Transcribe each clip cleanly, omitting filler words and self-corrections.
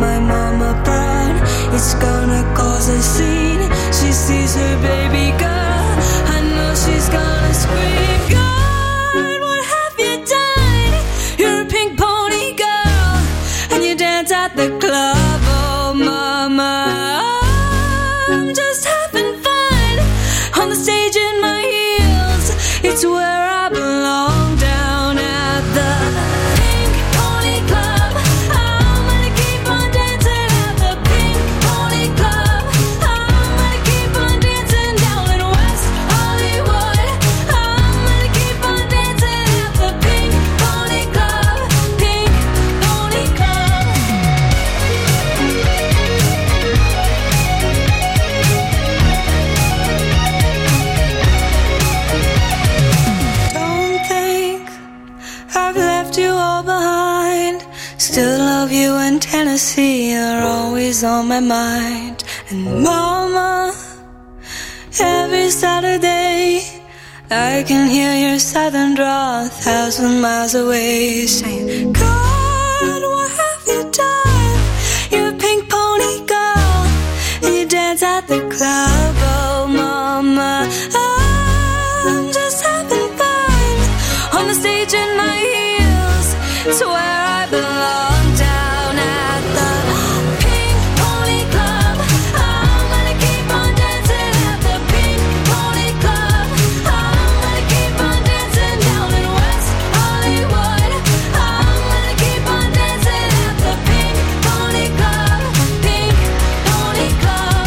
my mama proud. It's gonna cause a scene. She sees her baby girl, I know she's gonna scream. God, what have you done? You're a pink pony girl, and you dance at the club. Oh mama, I'm just having fun on the stage in my heels. It's where I belong, down at the Pink Pony Club. I'm gonna keep on dancing at the Pink Pony Club. I'm gonna keep on dancing down in West Hollywood. I'm gonna keep on dancing at the Pink Pony Club. Pink Pony Club. Don't think I've left you all behind. Still love you in Tennessee, you're always on my mind. And mama, every Saturday I can hear your southern drawl 1,000 miles away, saying, God, what have you done? You're a pink pony girl, and you dance at the club. Oh mama, I'm just having fun on the stage in my heels. It's where I belong, down at the Pink Pony Club. I'm gonna keep on dancing at the Pink Pony Club. I'm gonna keep on dancing down in West Hollywood. I'm gonna keep on dancing at the Pink Pony Club. Pink Pony Club.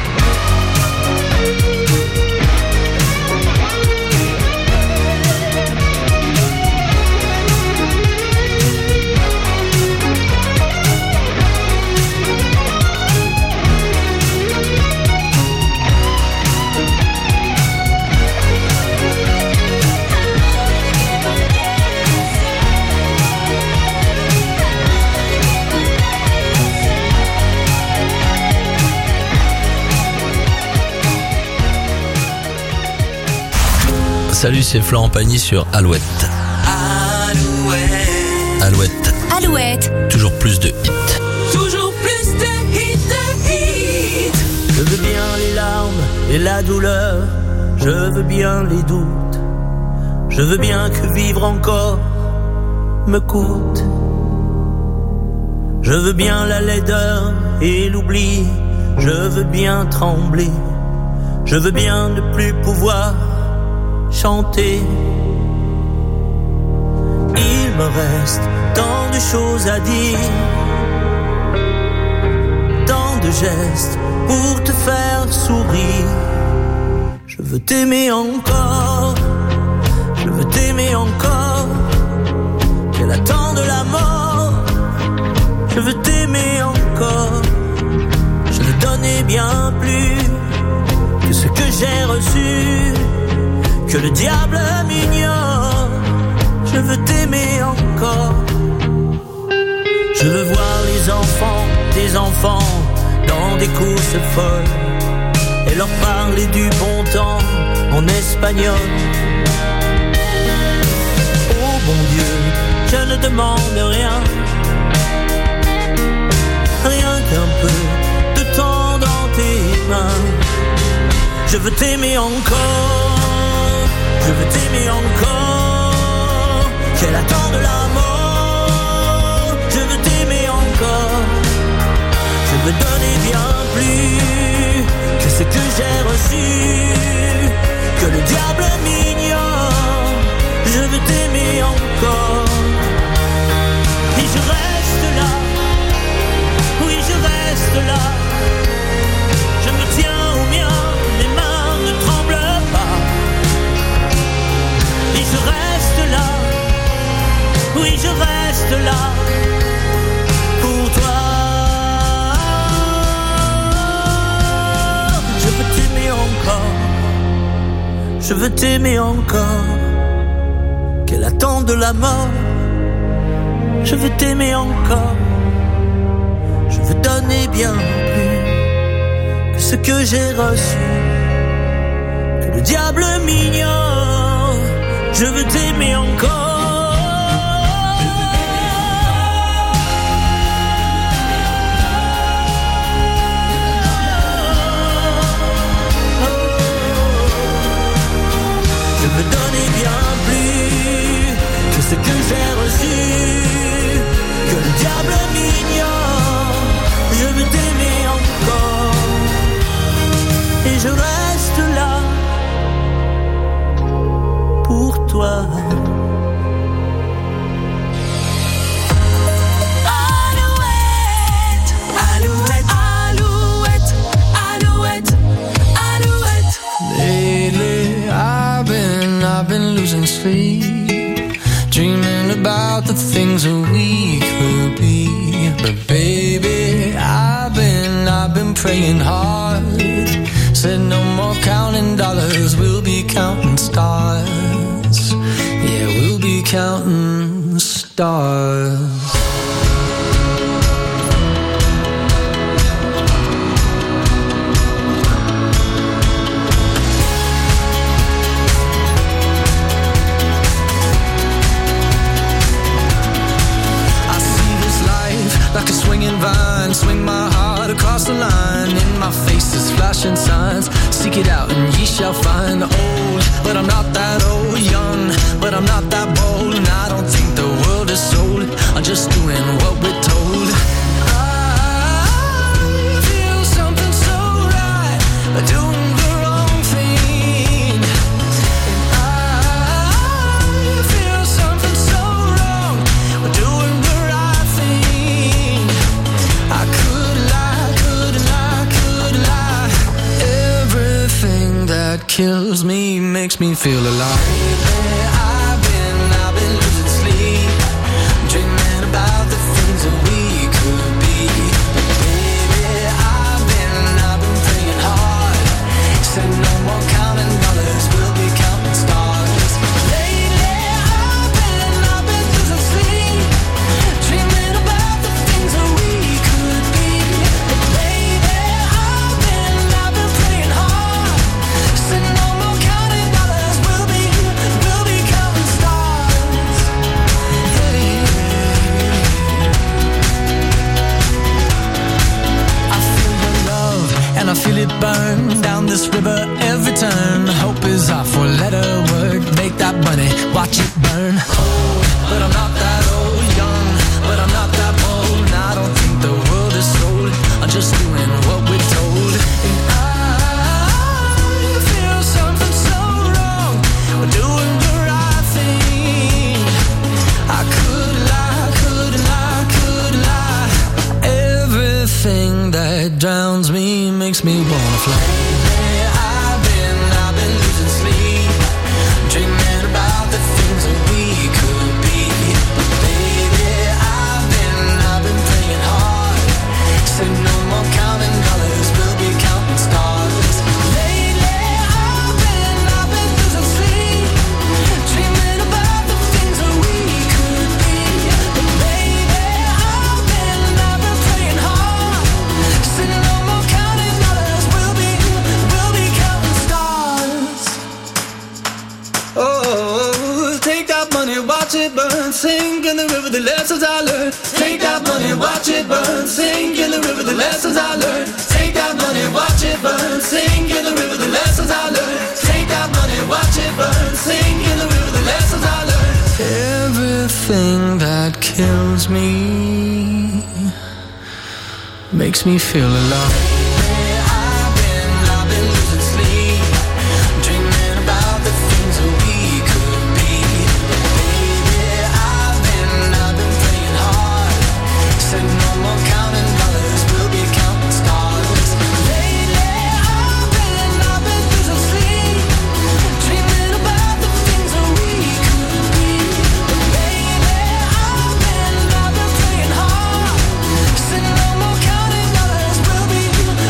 Salut, c'est Florent Pagny sur Alouette. Alouette. Alouette. Toujours plus de hits. Toujours plus de hits. Je veux bien les larmes et la douleur, je veux bien les doutes, je veux bien que vivre encore me coûte. Je veux bien la laideur et l'oubli, je veux bien trembler, je veux bien ne plus pouvoir chanter. Il me reste tant de choses à dire, tant de gestes pour te faire sourire. Je veux t'aimer encore, je veux t'aimer encore. Quel attend de la mort, je veux t'aimer encore. Je veux donner bien plus que ce que j'ai reçu, que le diable m'ignore. Je veux t'aimer encore. Je veux voir les enfants des enfants dans des courses folles et leur parler du bon temps en espagnol. Oh bon Dieu, je ne demande rien, rien qu'un peu de temps dans tes mains. Je veux t'aimer encore, je veux t'aimer encore. Quel attend de la mort, je veux t'aimer encore. Je veux donner bien plus que ce que j'ai reçu, que le diable m'ignore. Je veux t'aimer encore. Et je reste là, oui je reste là. Je me tiens au mien, mes mains ne tremblent pas. Et je reste là, oui je reste là pour toi. Je veux t'aimer encore, je veux t'aimer encore. Quel attend de la mort, je veux t'aimer encore. Je veux donner bien plus que ce que j'ai reçu, que le diable m'ignore. Je veux t'aimer encore. things that we could be. But baby, I've been praying hard. Said no more counting dollars, we'll be counting stars. Yeah, we'll be counting stars. Like a swinging vine, swing my heart across the line. In my face is flashing signs. Seek it out and ye shall find. Old, but I'm not that old. Young, but I'm not that bold. And I don't think the world is sold. I'm just doing what we're told. I feel something so right, doing the wrong thing. And I feel something so wrong, doing the right thing. I could lie. Everything that kills me makes me feel alive. I've been losing sleep, dreaming about the things that we could be. Baby, I've been praying hard. Said no more counting dollars, we'll be counting stars. Lately, I've been losing sleep, dreaming about the things that we could be. Baby, I've been praying hard. Said no more counting dollars, we'll be counting stars. I feel the love and I feel it burn down this river every turn. Hope is our four-letter word. Make that money, watch it burn. Old, but I'm not that old. Young, but I'm not that bold. And I don't think the world is sold. I'm just doing what we're told. And I feel something so wrong. We're doing the right thing. I could lie. Everything that drowns me makes me wanna fly. I've been losing sleep, dreaming about the things that we could be. But baby, I've been praying hard. Said no more counting dollars, we'll be counting stars. Lately, I've been losing sleep, dreaming about the things that we could be. But baby, I've been praying hard. Said no more counting dollars, we'll be counting stars. Oh, take that money, watch it burn, sink in the river, the lessons I learned. Take that money, watch it burn, sink in the river, the lessons I learned. Take that money, watch it burn, sink in the river, the lessons I learned. Take that money, watch it burn, sink in the river, the lessons I learned. Everything that kills me makes me feel alive. I've been losing sleep, dreaming about the things that we could be. Baby, I've been praying hard. Said no more counting dollars, we'll be counting stars. Lately, I've been losing sleep, dreaming about the things that we could be. Baby, I've been praying hard. Said no more counting dollars, we'll be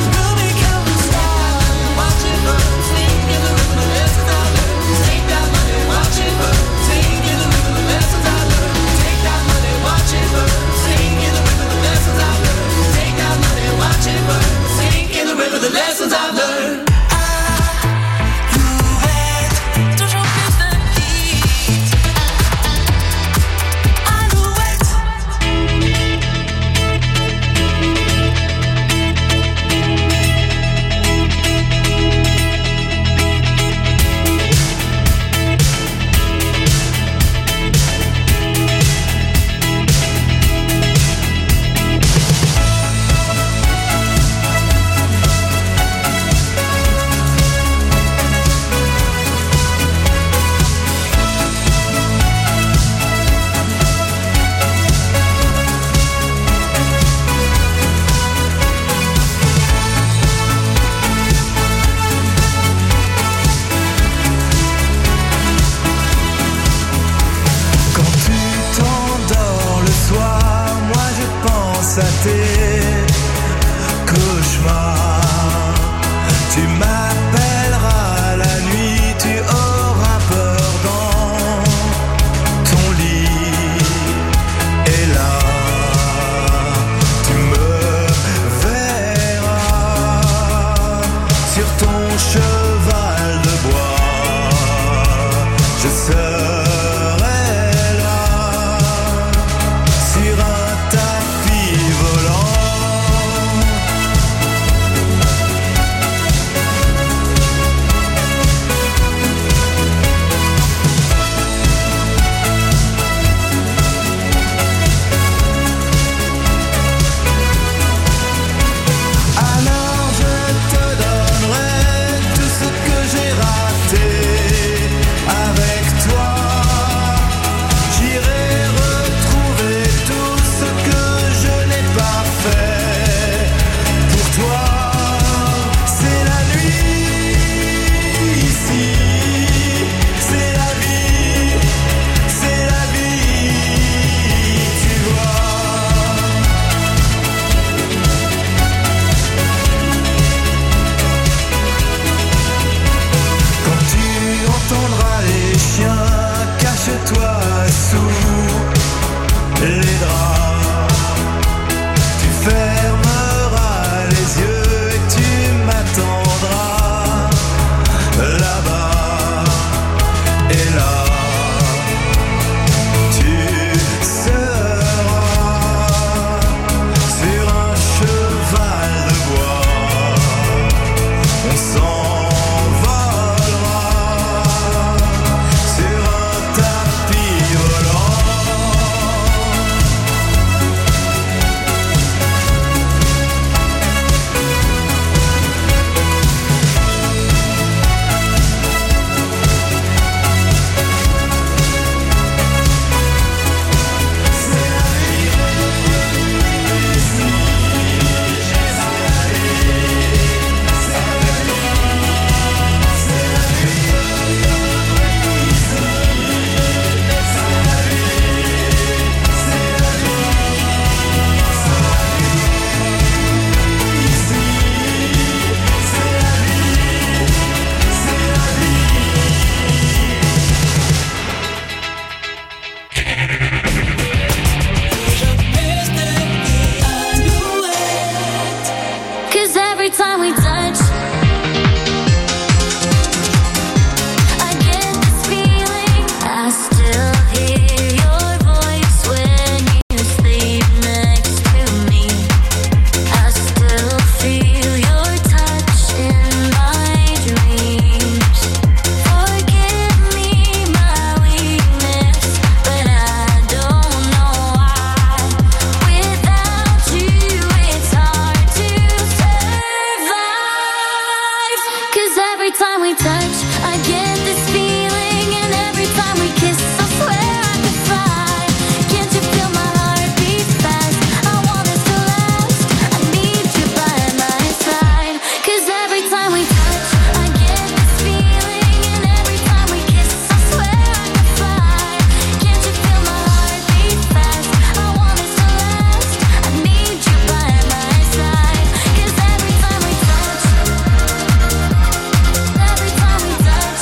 time we touch, I get this feeling. I still hear your voice when you sleep next to me. I still feel your touch in my dreams. Forgive me my weakness, but I don't know why. Without you, it's hard to survive. 'Cause every time we touch, I get this feeling, and every time we kiss, I swear I could fly. Can't you feel my heart beat fast? I want us to last. I need you by my side. 'Cause every time we touch, I get this feeling, and every time we kiss, I swear I could fly. Can't you feel my heart beat fast? I want us to last. I need you by my side. 'Cause every time we touch, every time we touch,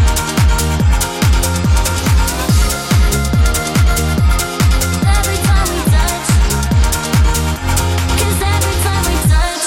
every time we touch, 'cause every time we touch,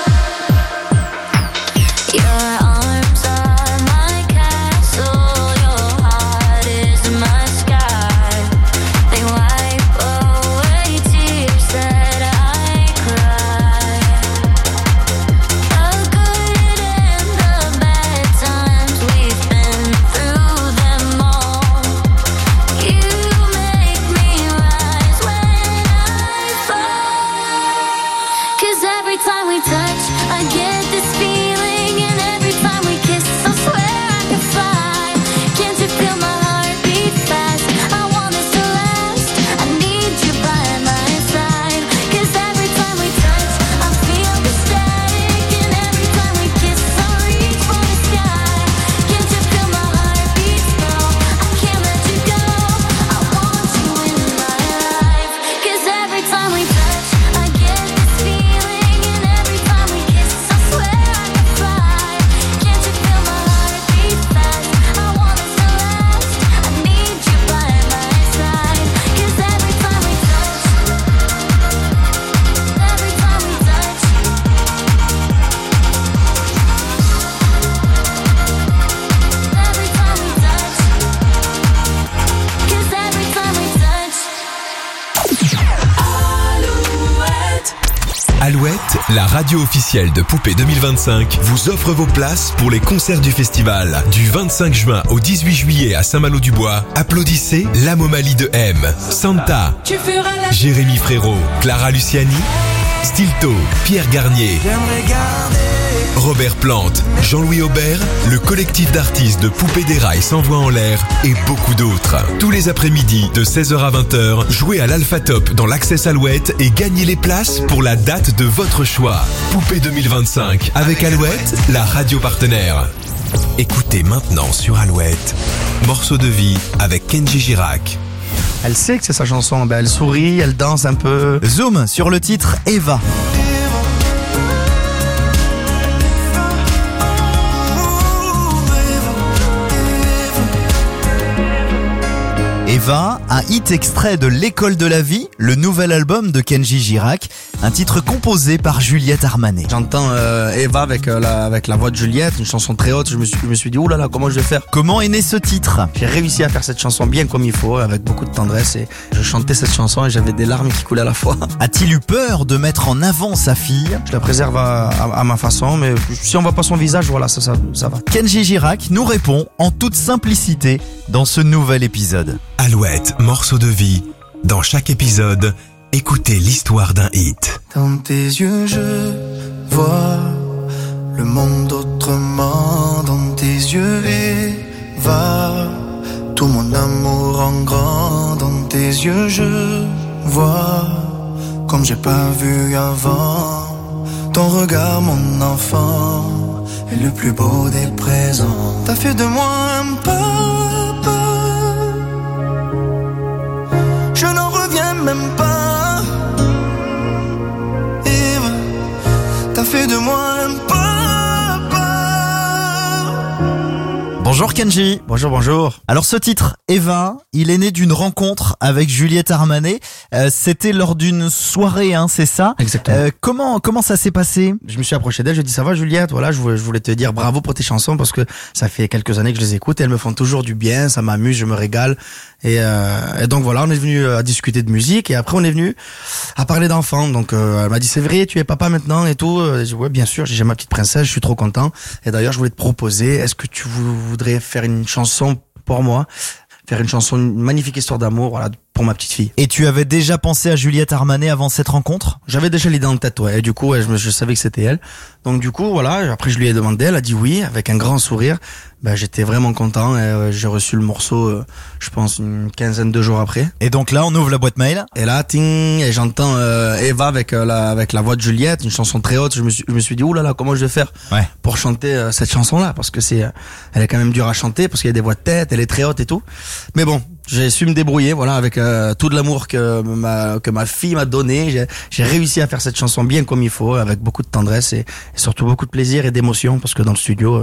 your arms are my castle, your heart is my sky. They wipe away tears that I cry. The good and the bad times, we've been through them all. You make me rise when I fall. 'Cause every time we touch, I get this feeling, and every time we kiss, I swear I could fly. Can't you feel my heart beat fast? I want us to last. I need you by my side. 'Cause every time we touch, I feel the static, and every time we kiss, I reach for the sky. Can't you feel my heart beat slow? I can't let you go. I want you in my life. 'Cause every time we touch, I get this feeling, and every time we kiss, I swear I could fly. Can't you feel my heart beat fast? I want us to last. I need you by my side. 'Cause every time we touch, every time we touch, every time we touch, 'cause every time we touch. Alouette, la radio officielle de Poupée 2025, vous offre vos places pour les concerts du festival. Du 25 juin au 18 juillet à Saint-Malo-du-Bois, applaudissez La Momalie de M, Santa, Jérémy Frérot, Clara Luciani, Stilto, Pierre Garnier, Robert Plante, Jean-Louis Aubert, le collectif d'artistes de Poupée des Rails sans voix en l'air et beaucoup d'autres. Tous les après-midi de 16h à 20h, jouez à l'Alpha Top dans l'Access Alouette et gagnez les places pour la date de votre choix. Poupée 2025 avec Alouette, la radio partenaire. Écoutez maintenant sur Alouette, Morceau de vie avec Kenji Girac. Elle sait que c'est sa chanson, elle sourit, elle danse un peu. Zoom sur le titre Eva. Eva, un hit extrait de L'école de la vie, le nouvel album de Kenji Girac, un titre composé par Juliette Armanet. J'entends Eva avec la voix de Juliette, une chanson très haute, je me suis dit oulala, comment je vais faire? Comment est né ce titre? J'ai réussi à faire cette chanson bien comme il faut, avec beaucoup de tendresse, et je chantais cette chanson et j'avais des larmes qui coulaient à la fois. A-t-il eu peur de mettre en avant sa fille? Je la préserve à ma façon, mais si on voit pas son visage, voilà, ça va. Kenji Girac nous répond en toute simplicité dans ce nouvel épisode. Alouette, morceau de vie. Dans chaque épisode, écoutez l'histoire d'un hit. Dans tes yeux, je vois le monde autrement. Dans tes yeux, Eva, tout mon amour en grand. Dans tes yeux, je vois comme j'ai pas vu avant. Ton regard, mon enfant, est le plus beau des présents. T'as fait de moi un papa. Je n'en reviens même pas. Eva, t'as fait de moi un papa. Bonjour Kenji. Bonjour. Alors ce titre, Eva, il est né d'une rencontre avec Juliette Armanet. C'était lors d'une soirée, hein, c'est ça ? Exactement. Comment ça s'est passé ? Je me suis approché d'elle, je lui ai dit ça va Juliette, voilà, je voulais te dire bravo pour tes chansons parce que ça fait quelques années que je les écoute et elles me font toujours du bien, ça m'amuse, je me régale. Et donc voilà, on est venu à discuter de musique et après on est venu à parler d'enfants. Donc elle m'a dit c'est vrai, tu es papa maintenant et tout. J'ai dit ouais bien sûr, j'ai ma petite princesse, je suis trop content. Et d'ailleurs je voulais te proposer, est-ce que tu voudrais faire une chanson pour moi, faire une chanson, une magnifique histoire d'amour, voilà, pour ma petite fille. Et tu avais déjà pensé à Juliette Armanet avant cette rencontre ? J'avais déjà l'idée en tête, ouais. Et du coup, ouais, je savais que c'était elle. Donc du coup, voilà. Après, je lui ai demandé, elle a dit oui, avec un grand sourire. J'étais vraiment content. Et j'ai reçu le morceau, je pense, une quinzaine de jours après. Et donc là, on ouvre la boîte mail. Et là, ting, et j'entends Eva avec la voix de Juliette, une chanson très haute. Je me suis dit, oulala, comment je vais faire pour chanter cette chanson-là, parce que elle est quand même dure à chanter, parce qu'il y a des voix de tête, elle est très haute et tout. Mais bon, j'ai su me débrouiller, voilà, avec tout de l'amour que ma fille m'a donné. J'ai réussi à faire cette chanson bien comme il faut, avec beaucoup de tendresse et surtout beaucoup de plaisir et d'émotion, parce que dans le studio,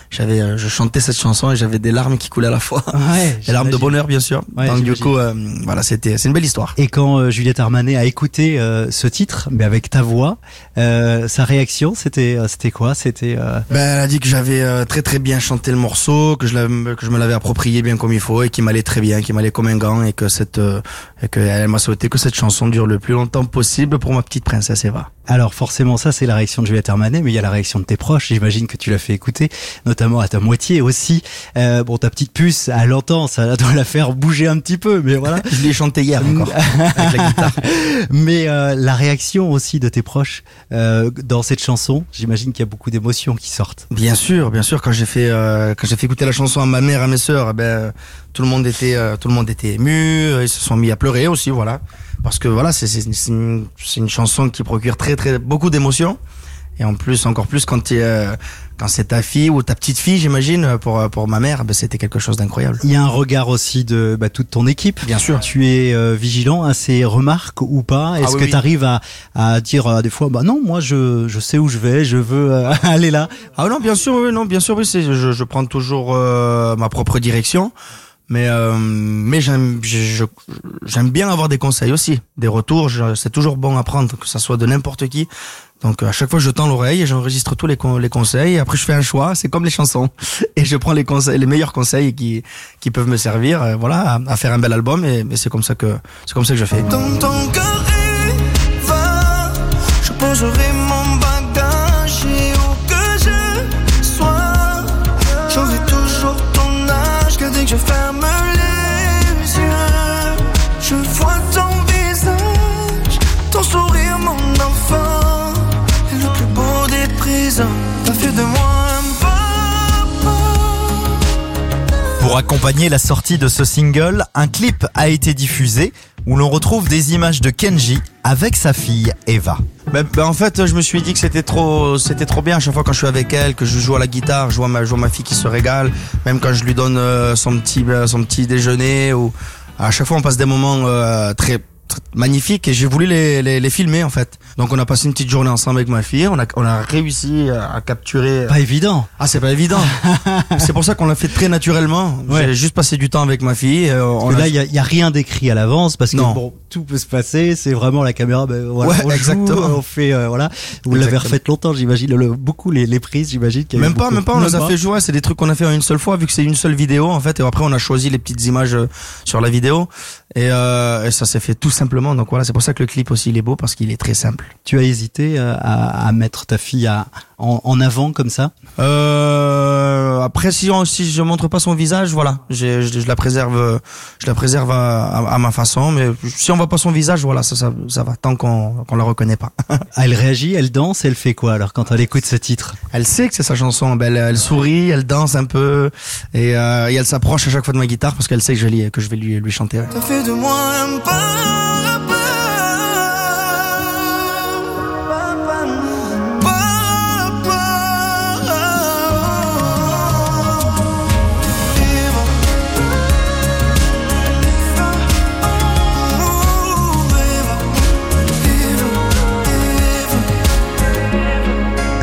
je chantais cette chanson et j'avais des larmes qui coulaient à la fois. Ouais, des larmes de bonheur, bien sûr. Ouais, donc du coup, voilà, c'est une belle histoire. Et quand Juliette Armanet a écouté ce titre, mais avec ta voix, sa réaction, c'était quoi ? Elle a dit que j'avais très très bien chanté le morceau, que je me l'avais approprié bien comme il faut et qu'il m'allait très bien, qu'il m'allait comme un gant et que elle m'a souhaité que cette chanson dure le plus longtemps possible pour ma petite princesse Eva. Alors forcément ça c'est la réaction de Juliette Armanet, mais il y a la réaction de tes proches, j'imagine que tu l'as fait écouter, notamment à ta moitié aussi. Ta petite puce, elle l'entend, ça doit la faire bouger un petit peu, mais voilà. Je l'ai chanté hier encore, avec la guitare. Mais la réaction aussi de tes proches dans cette chanson, j'imagine qu'il y a beaucoup d'émotions qui sortent. Bien sûr, quand j'ai fait écouter la chanson à ma mère, à mes sœurs, tout le monde était ému, ils se sont mis à pleurer aussi, voilà. Parce que voilà, c'est une chanson qui procure très très beaucoup d'émotions. Et en plus, encore plus quand c'est ta fille ou ta petite fille, j'imagine, pour ma mère, c'était quelque chose d'incroyable. Il y a un regard aussi de toute ton équipe. Bien sûr. Tu es vigilant à ces remarques ou pas ? Est-ce que tu arrives à dire des fois, non, moi je sais où je vais, je veux aller là. Ah non, bien sûr, oui, je prends toujours ma propre direction. Mais j'aime bien avoir des conseils aussi, des retours. C'est toujours bon à prendre, que ça soit de n'importe qui. Donc à chaque fois je tends l'oreille et j'enregistre tous les conseils. Et après je fais un choix, c'est comme les chansons, et je prends les meilleurs conseils qui peuvent me servir, à faire un bel album. Et c'est comme ça que je fais. Dans ton cœur, Eva, je poserai mon bagage et où que je sois, j'aurai toujours ton âge. Que dès que je ferme les yeux, je vois ton visage, ton sourire, mon enfant, et le plus beau des présents. T'as fait de moi un papa. Pour accompagner la sortie de ce single, un clip a été diffusé où l'on retrouve des images de Kenji avec sa fille Eva. En fait, je me suis dit que c'était trop bien à chaque fois quand je suis avec elle, que je joue à la guitare, je vois ma fille qui se régale, même quand je lui donne son petit déjeuner, ou à chaque fois on passe des moments très magnifiques, et j'ai voulu les filmer en fait. Donc on a passé une petite journée ensemble avec ma fille, on a réussi à capturer. Pas évident. Ah, c'est pas évident. C'est pour ça qu'on l'a fait très naturellement. Ouais. J'ai juste passé du temps avec ma fille. Là, il y a rien d'écrit à l'avance, parce que tout peut se passer. C'est vraiment la caméra. On joue, exactement. On fait Vous l'avez refait longtemps, j'imagine. Beaucoup les prises, j'imagine. Même pas. On les a fait jouer. C'est des trucs qu'on a fait en une seule fois, vu que c'est une seule vidéo en fait. Et après, on a choisi les petites images sur la vidéo. Et ça s'est fait tout simplement. Donc voilà, c'est pour ça que le clip aussi il est beau, parce qu'il est très simple. Tu as hésité à mettre ta fille en avant comme ça? Après, si je montre pas son visage, voilà, je la préserve à ma façon. Mais si on voit pas son visage, voilà, ça va, tant qu'on la reconnaît pas. Elle réagit, elle danse, elle fait quoi alors quand elle écoute ce titre? Elle sait que c'est sa chanson. Elle sourit, elle danse un peu, et elle s'approche à chaque fois de ma guitare parce qu'elle sait que je vais lui chanter. T'as fait de moi un papa.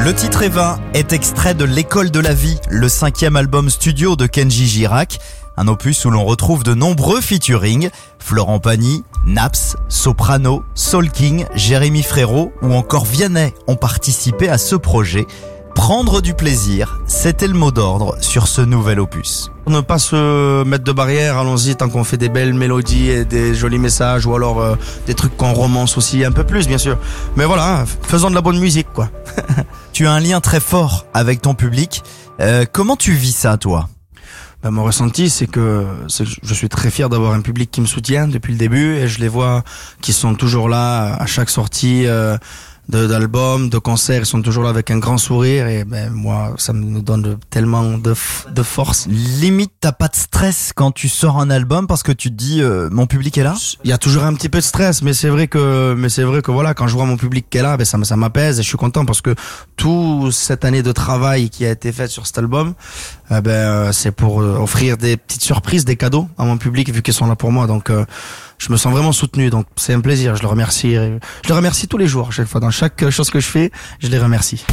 Le titre Eva est extrait de L'école de la vie, le 5e album studio de Kenji Girac. Un opus où l'on retrouve de nombreux featuring. Florent Pagny, Naps, Soprano, Soul King, Jérémy Frérot ou encore Vianney ont participé à ce projet. Prendre du plaisir, c'était le mot d'ordre sur ce nouvel opus. Ne pas se mettre de barrière, allons-y tant qu'on fait des belles mélodies et des jolis messages ou alors des trucs qu'on romance aussi un peu plus bien sûr. Mais voilà, faisons de la bonne musique quoi. Tu as un lien très fort avec ton public. Comment tu vis ça toi ? Mon ressenti, c'est que je suis très fier d'avoir un public qui me soutient depuis le début et je les vois qui sont toujours là à chaque sortie d'albums, de concerts, ils sont toujours là avec un grand sourire et moi ça me donne tellement de force. Limite t'as pas de stress quand tu sors un album parce que tu te dis mon public est là. Il y a toujours un petit peu de stress mais c'est vrai que voilà quand je vois mon public qui est là ça m'apaise et je suis content parce que toute cette année de travail qui a été faite sur cet album c'est pour offrir des petites surprises, des cadeaux à mon public vu qu'ils sont là pour moi donc je me sens vraiment soutenu, donc c'est un plaisir, je le remercie tous les jours, chaque fois, dans chaque chose que je fais, je les remercie.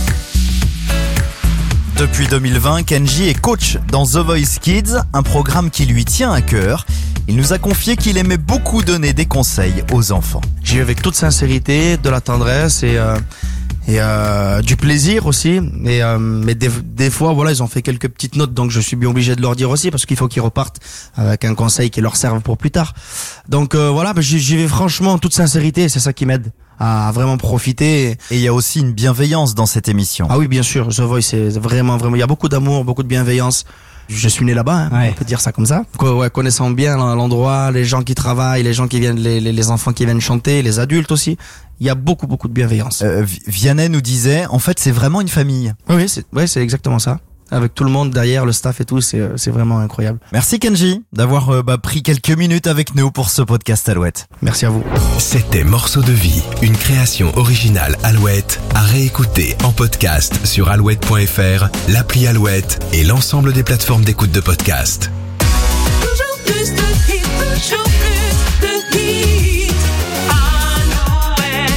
Depuis 2020, Kenji est coach dans The Voice Kids, un programme qui lui tient à cœur. Il nous a confié qu'il aimait beaucoup donner des conseils aux enfants. J'y vais avec toute sincérité, de la tendresse et du plaisir aussi mais des fois voilà ils ont fait quelques petites notes donc je suis bien obligé de leur dire aussi parce qu'il faut qu'ils repartent avec un conseil qui leur serve pour plus tard donc j'y vais franchement en toute sincérité c'est ça qui m'aide à vraiment profiter et il y a aussi une bienveillance dans cette émission. Ah oui bien sûr The Voice c'est vraiment il y a beaucoup d'amour, beaucoup de bienveillance. Je suis né là-bas, on peut dire ça comme ça. Connaissant bien l'endroit, les gens qui travaillent, les gens qui viennent, les enfants qui viennent chanter, les adultes aussi. Il y a beaucoup de bienveillance. Vianney nous disait, en fait, c'est vraiment une famille. Oui, c'est exactement ça. Avec tout le monde derrière, le staff et tout, c'est vraiment incroyable. Merci Kenji d'avoir pris quelques minutes avec nous pour ce podcast Alouette. Merci à vous. C'était Morceaux de vie, une création originale Alouette, à réécouter en podcast sur alouette.fr, l'appli Alouette et l'ensemble des plateformes d'écoute de podcast. Toujours plus de hits, toujours plus de hits. Alouette,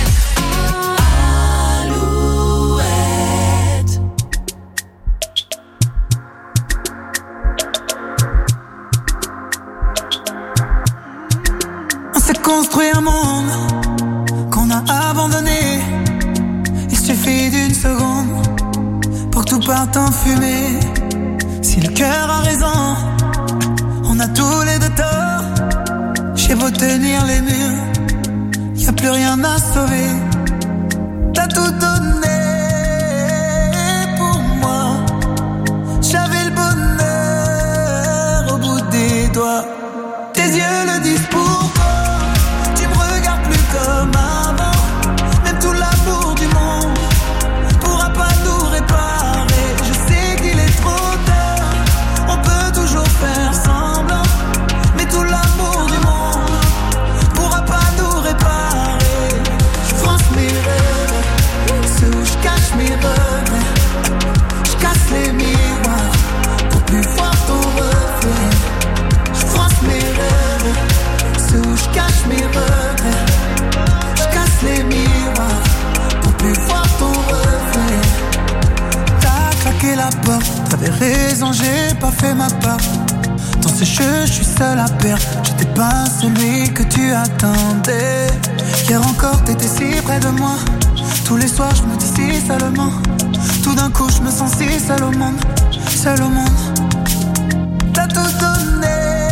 Alouette. On s'est construit un monde qu'on a abandonné. Il suffit d'une seconde pour que tout parte en fumée. Si le cœur a raison, on a tous les deux tort. J'ai beau tenir les murs, y a plus rien à sauver. T'as tout donné pour moi. J'avais le bonheur au bout des doigts. Tes yeux le disent pour toi. Tu me regardes plus comme avant. Même tout l'amour du monde pourra pas nous réparer. Je sais qu'il est trop tard. On peut toujours faire semblant. Mais tout l'amour du monde pourra pas nous réparer. Je France mes rêves, ceux où je cache mes regrets. Je casse les miroirs pour plus voir ton reflet. Je France mes rêves, ceux où je cache mes regrets. Je casse les miroirs pour plus voir ton reflet. T'as claqué la porte, t'avais raison, j'ai pas fait ma part. Dans ce jeu, je suis seul à perdre. J'étais pas celui que tu attendais. Hier encore, t'étais si près de moi. Tous les soirs, je me dis si seulement. Tout d'un coup, je me sens si seul au monde. Seul au monde. T'as tout donné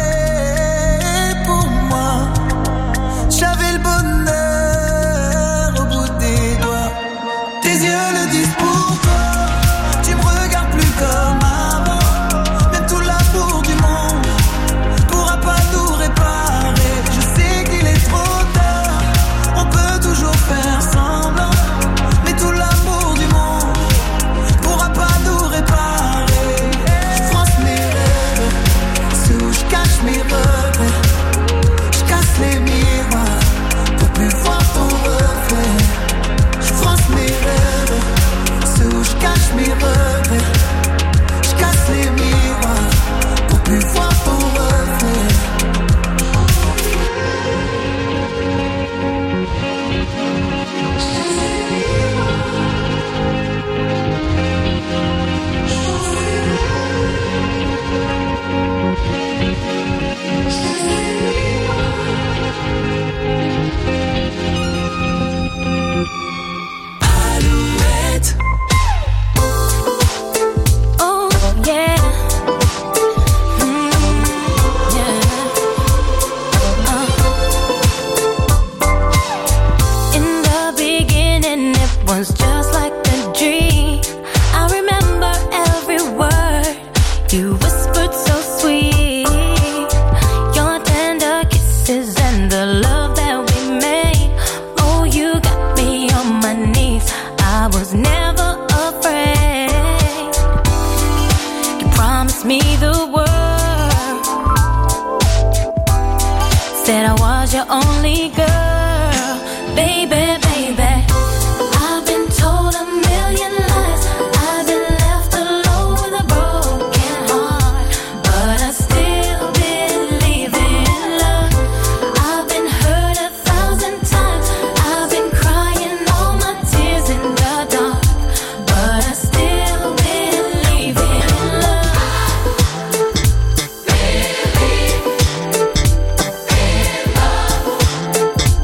pour moi. J'avais le bonheur au bout des doigts. Tes yeux le disent pour toi. Tu me regardes plus comme avant. Même tout l'amour du monde pourra pas nous réparer. Je sais qu'il est trop tard. On peut toujours faire semblant. Mais tout l'amour du monde pourra pas nous réparer. Je France mes rêves, ceux où je cache mes regrets. Je casse les miroirs pour plus voir ton reflet. Je France mes rêves, ceux où je was never afraid. You promised me the world, said I was your only girl, baby, baby. I've been told a million lies, I've been left alone with a broken heart, but I still believe in love. I've been hurt 1,000 times, I've been crying all my tears in the dark, but I still believe in love. Believe in love.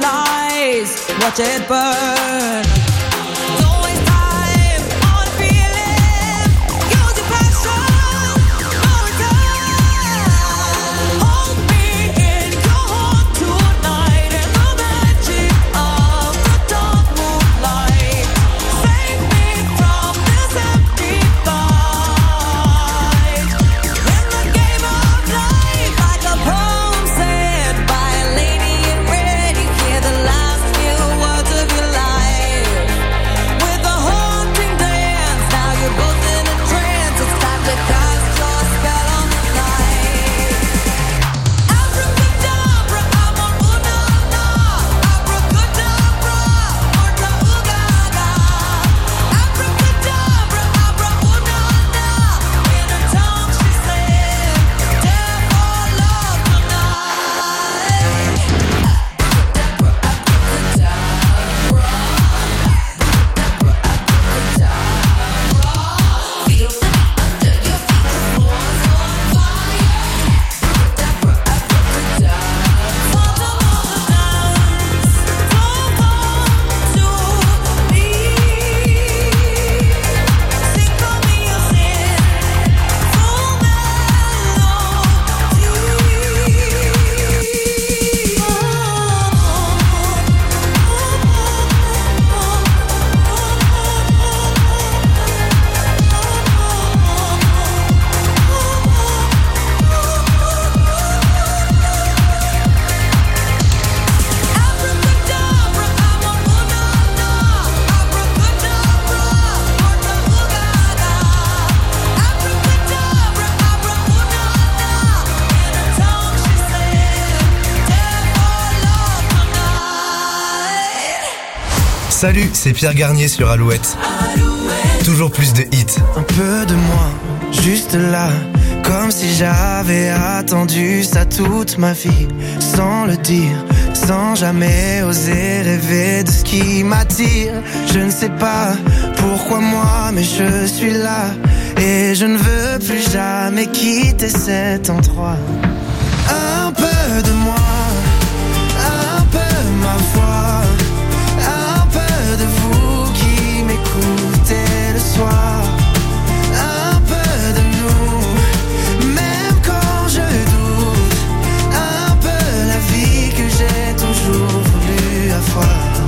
flies, watch it burn. Salut, c'est Pierre Garnier sur Alouette. Toujours plus de hits. Un peu de moi, juste là, comme si j'avais attendu ça toute ma vie, sans le dire, sans jamais oser rêver de ce qui m'attire. Je ne sais pas pourquoi moi, mais je suis là, et je ne veux plus jamais quitter cet endroit. Un peu de moi, un peu ma voix, un peu de vous qui m'écoutez le soir, un peu de nous, même quand je doute, un peu la vie que j'ai toujours voulu avoir.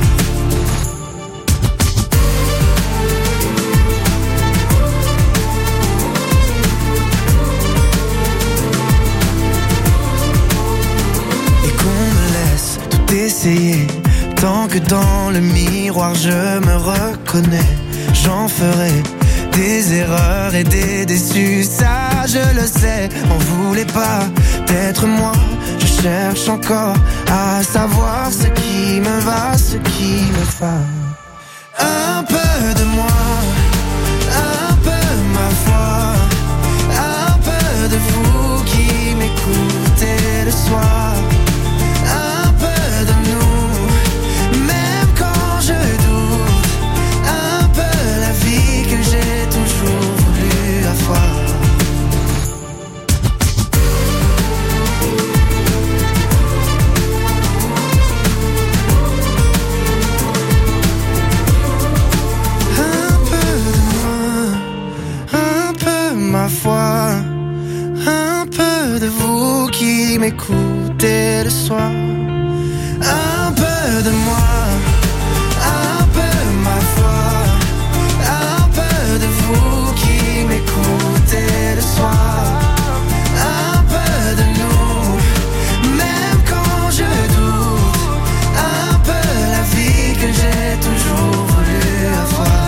Essayer, tant que dans le miroir je me reconnais, j'en ferai des erreurs et des déçus, ça je le sais. On voulait pas d'être moi, je cherche encore à savoir ce qui me va, ce qui me va. Un peu de moi, un peu ma foi, un peu de vous qui m'écoutez le soir. Ma foi, un peu de vous qui m'écoutez le soir, un peu de moi, un peu ma foi, un peu de vous qui m'écoutez le soir, un peu de nous, même quand je doute, un peu la vie que j'ai toujours voulu avoir.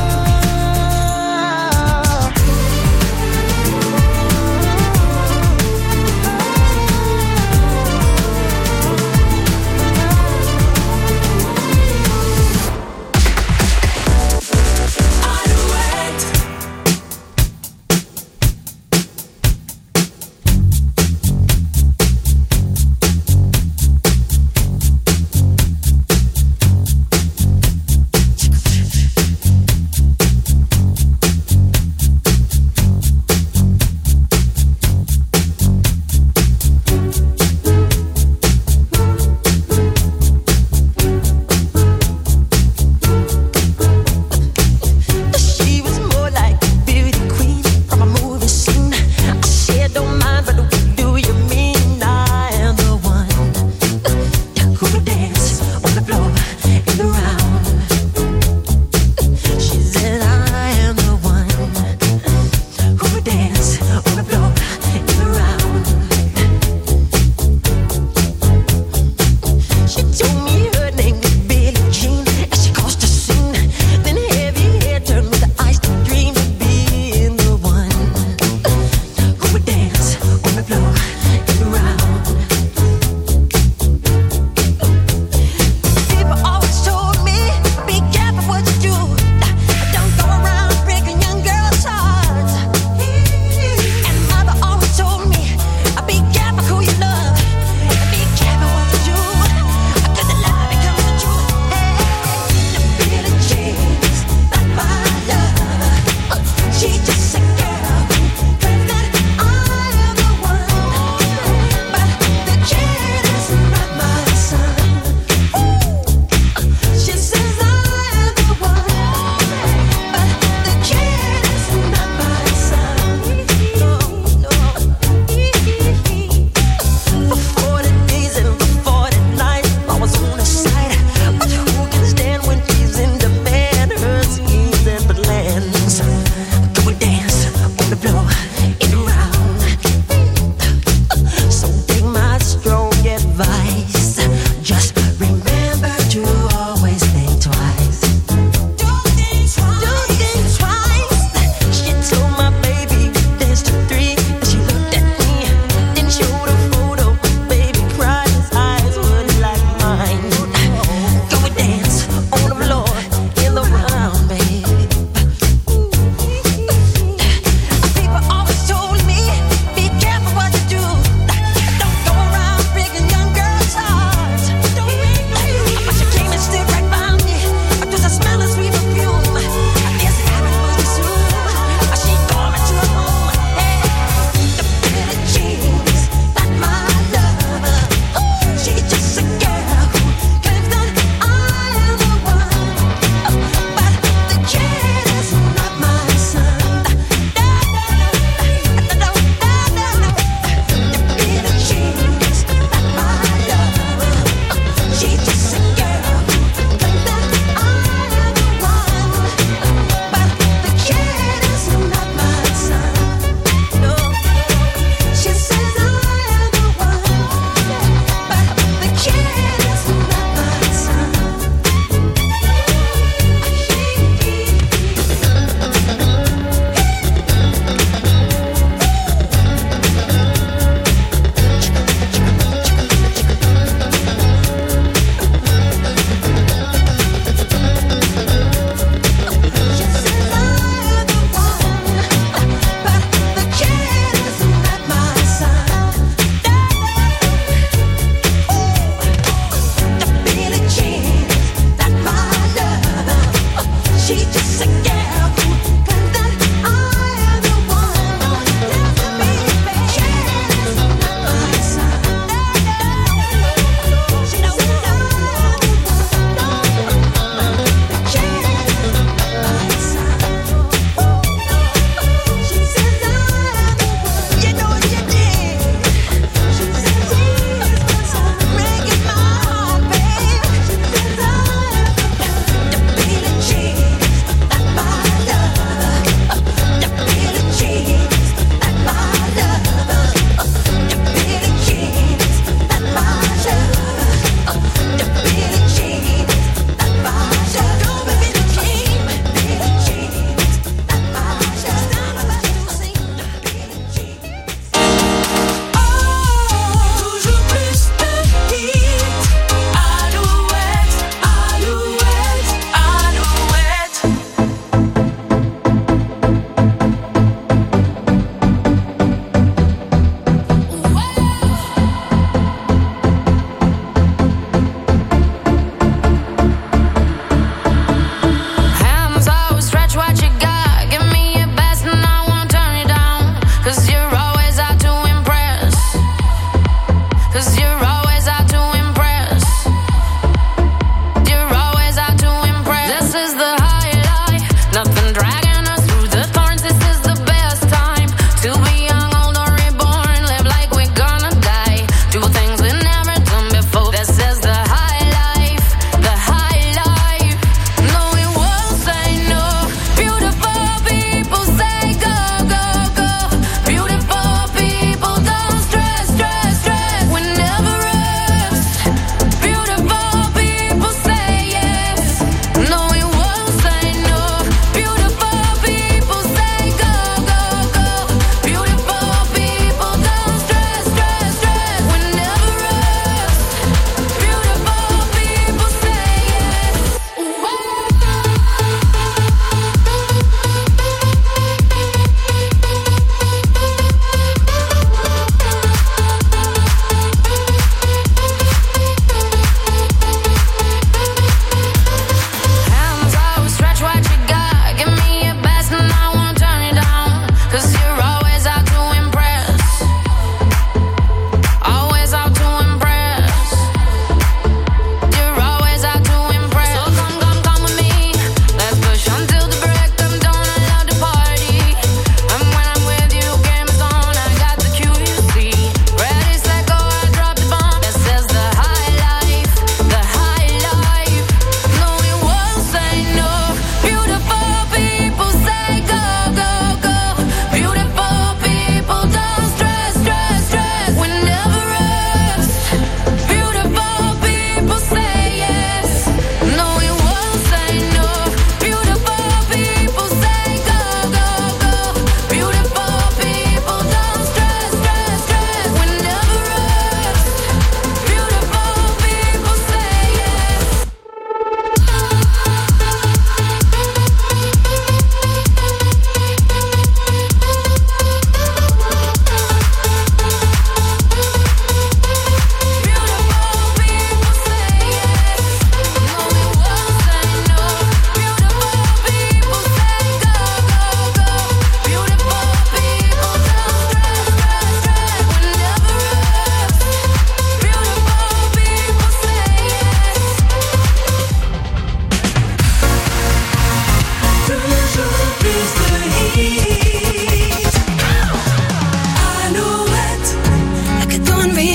the floor and around. So take my strong advice. Just remember to always think twice. Don't think twice. She told my baby there's the three. She looked at me, then showed a photo. Baby cried, his eyes were like mine. Go and dance on the floor in the round, baby. People always told me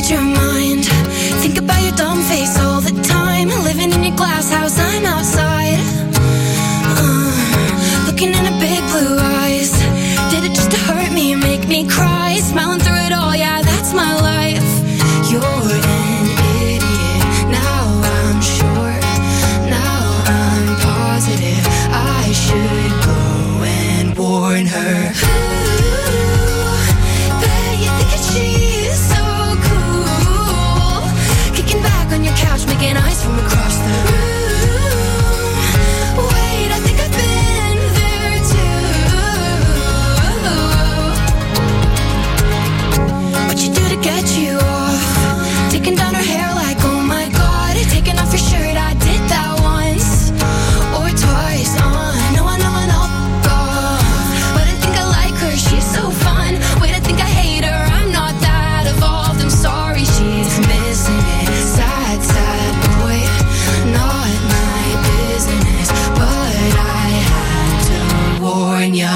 lose your mind. Think about your dumb face all the time. Living in your glass house, I'm outside. Looking in her big blue eyes. Did it just to hurt me, make me cry? Smiling through it all, yeah, that's my life. You're an idiot, now I'm sure. Now I'm positive I should go and warn her. Making eyes from across the room. Wait, I think I've been there too. What you do to get you off? Taking down her hair like, oh my god. Taking off your shirt, I did that once or twice. I know, but I think I like her, she's so fun. Wait, I think I hate her, I'm not that evolved. I'm sorry, she's missing it. Sad, sad boy, not my business, but I had to warn ya.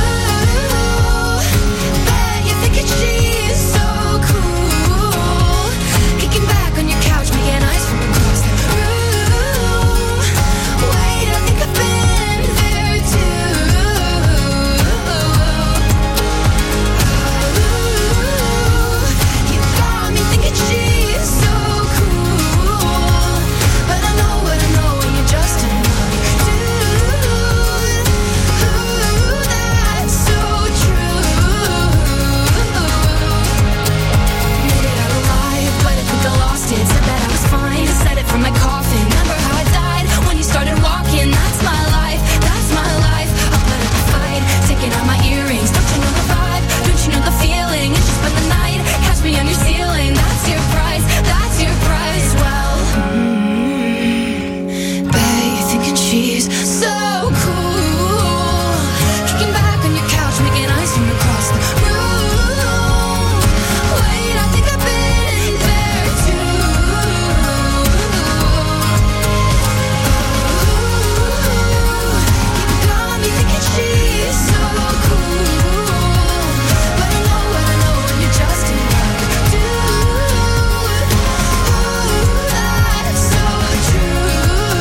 Bet you're thinking she's so cool, kicking back on your couch, making eyes from across the room. Wait, I think I've been there too. You got me thinking she's so cool, but I know what I know when you're just another dude. That's so true. Made it out alive, but I think I lost it. Said that I was fine, said it from my coffin. Remember how I died when you started walking? That's my life, that's my life. I'll put up a fight, taking out my earrings. Don't you know the vibe? Don't you know the feeling? It's just been the night, catch me on your ceiling. That's your price, that's your price. Well, bet you're thinking she's so cool, kicking back on your couch, making eyes from across the room. Wait, I think I've been there too. You got me thinking she's so cool, but I know what I know when you're just another dude. That's so true.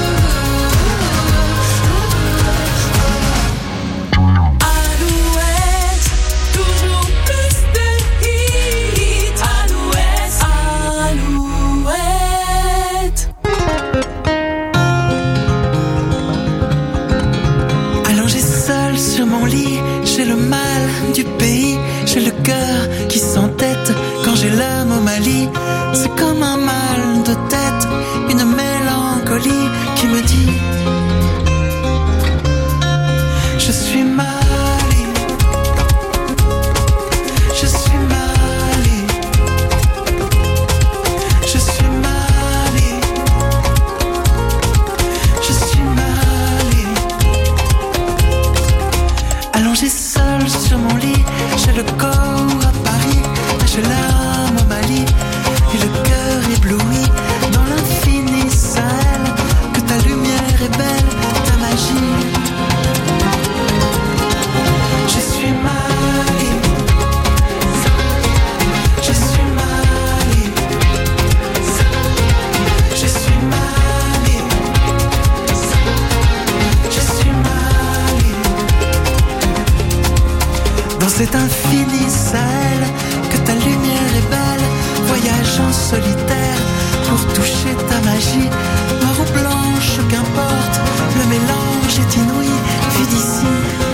Alouette, toujours plus de hits. Alouette, Alouette. Allongé seul sur mon lit, j'ai le mal du pays, j'ai le cœur qui s'entête quand j'ai l'âme au Mali. C'est comme un mal de tête, une mélancolie qui me dit je suis Mali, je suis Mali, je suis Mali, je suis Mali. Allongé seul sur mon lit, j'ai le corps à Paris, mais j'ai l'âme au Mali et le cœur ébloui dans l'infini Sahel. Que ta lumière est belle, ta magie. Je suis Mali, je suis Mali, je suis Mali, je suis Mali. Dans cet infini Sahel, que ta lumière est belle, voyage en solitaire pour toucher ta magie. Noire ou blanche, qu'importe, le mélange est inouï vu d'ici.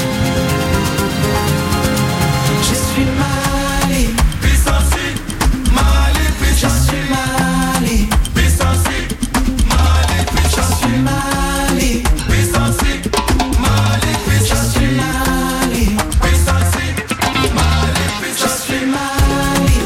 Je suis Mali, Mali, je suis Mali, je suis Mali, je suis Mali, je suis Mali, je suis Mali.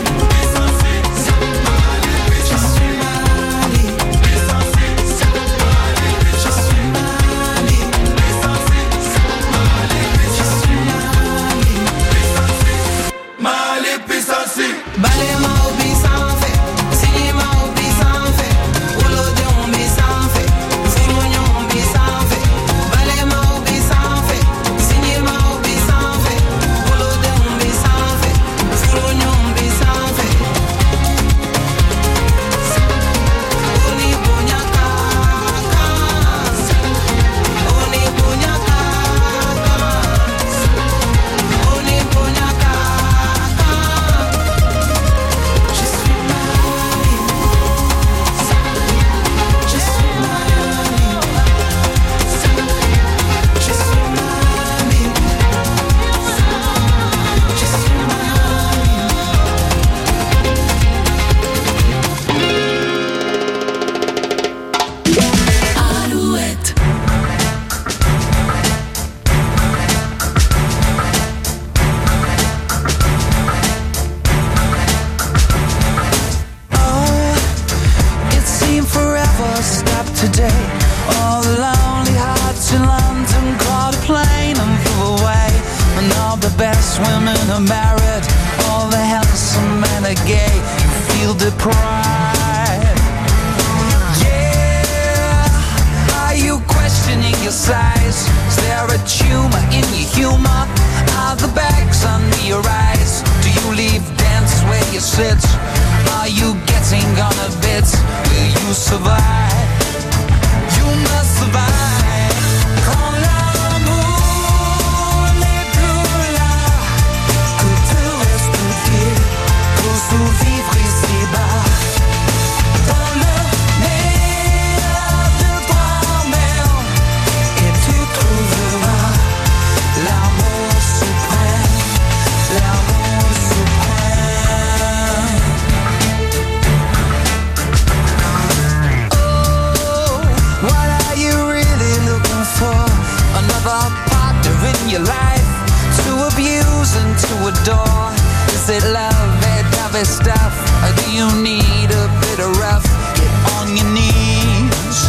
door? Is it love, dovey stuff? Or do you need a bit of rough? Get on your knees.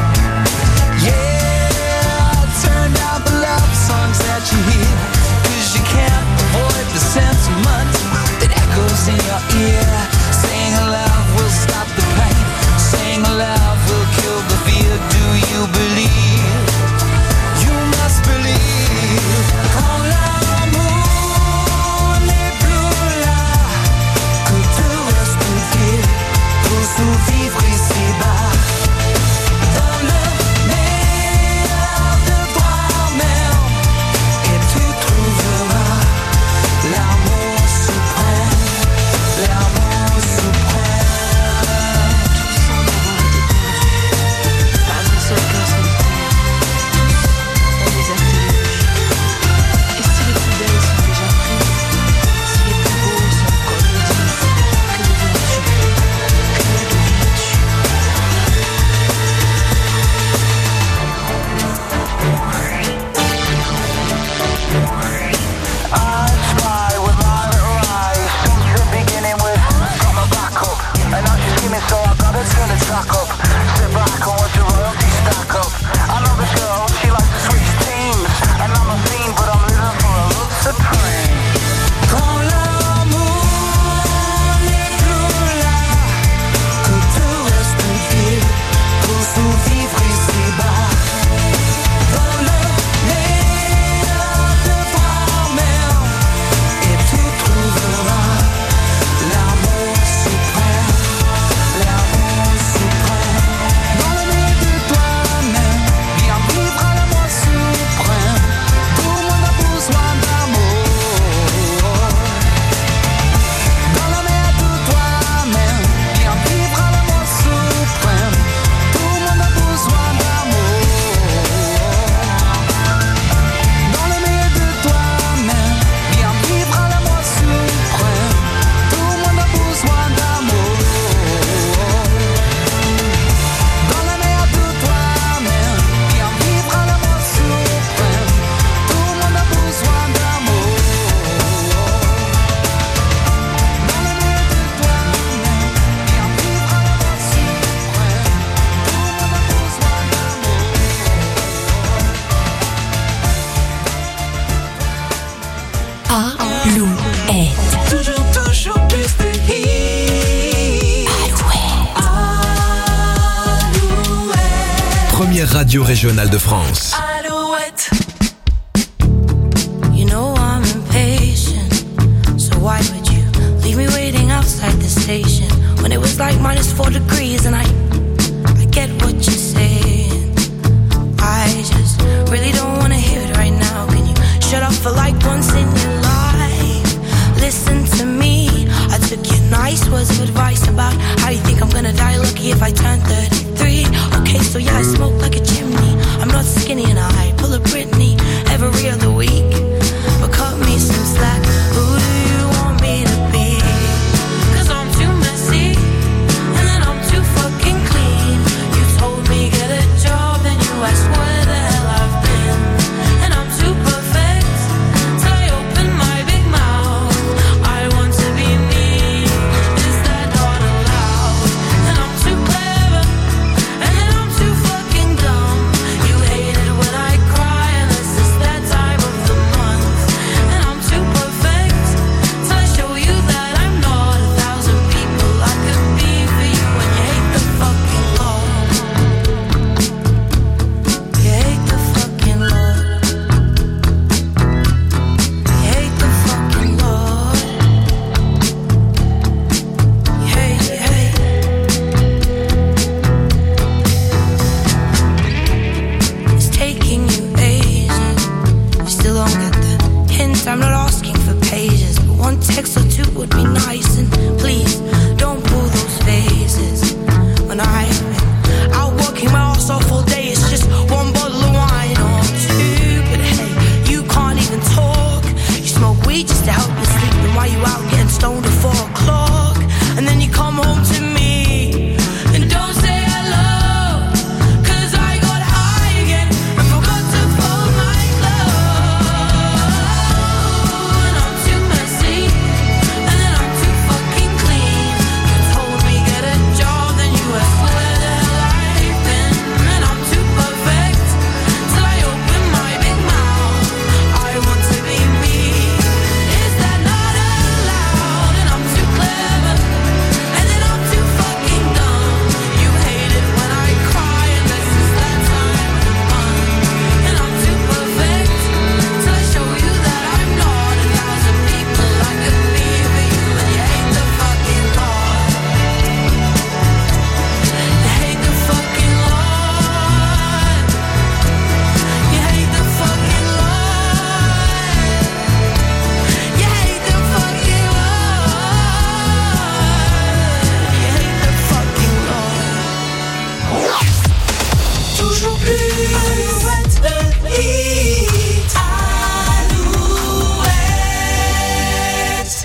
Yeah, turn down the love songs that you hear, 'cause you can't avoid the sentiment that echoes in your ear. Saying love will stop the pain, saying love will kill the fear. Do you believe? You must believe. Quand l'amour n'est plus là, que te reste-t-il pour survivre ici-bas? Dans le meilleur de toi-même, et tu trouveras l'amour suprême, l'amour suprême. Pas un seul cœur sur le terre, on déserte les bouches. Et si les plus belles sont déjà prises, si les plus beaux sont comme le disent, que deviens-tu? Que deviens-tu? I try with my little eyes since the beginning with got my back up, and now she's screaming, so I gotta turn the track up. Sit back and watch the royalty stack up. I know this girl, she likes to switch teams, and I'm a fiend, but I'm living for a love supreme. Quand l'amour n'est plus là, que te reste-t-il pour survivre ici-bas? Dans le meilleur de toi-même, et tu trouveras l'amour suprême, l'amour suprême. Dans le meilleur de toi-même, bien vivre à l'amour suprême. Tout le monde a besoin d'amour. Dans le meilleur de toi-même, bien vivre à l'amour suprême. Tout le monde a besoin d'amour. Dans le meilleur de toi-même, bien vivre à l'amour suprême. Tout le monde a besoin d'amour. Dans le meilleur de toi-même, bien vivre à l'amour suprême. Tout le monde a besoin d'amour. Dans le meilleur de toi-même, bien vivre à l'amour suprême. Tout le monde a besoin Alouette. Toujours plus de hits. Alouette. Première radio régionale de France. Alouette. You know I'm impatient, so why would you leave me waiting outside the station when it was like -4 degrees? And I get what you're saying. I just really don't wanna hear it right now. Can you shut up for like once in your life? Listen to me. I took your nice words of advice about how you think I'm gonna die lucky if I turn 33. Okay, so yeah, I smoke like a chimney. I'm not skinny and I pull a Britney every other week. But cut me some slack. Who do you want me to be? 'Cause I'm too messy, and then I'm too fucking clean. You told me get a job, then you asked where the hell I've been. And I'm too perfect, till I open my big mouth. I want to be me, is that not allowed? And I'm too clever, and then I'm too fucking dumb. You hate it when I cry, unless it's that time of the month. And I'm too perfect, till I show you that I'm not 1,000 people I could be for you. And you hate the fucking Lord. You hate the fucking Lord. You hate the fucking Lord. You hate, you hate. It's taking you ages. You still don't get the hint. I'm not asking for pages, but one text or two would be nice. And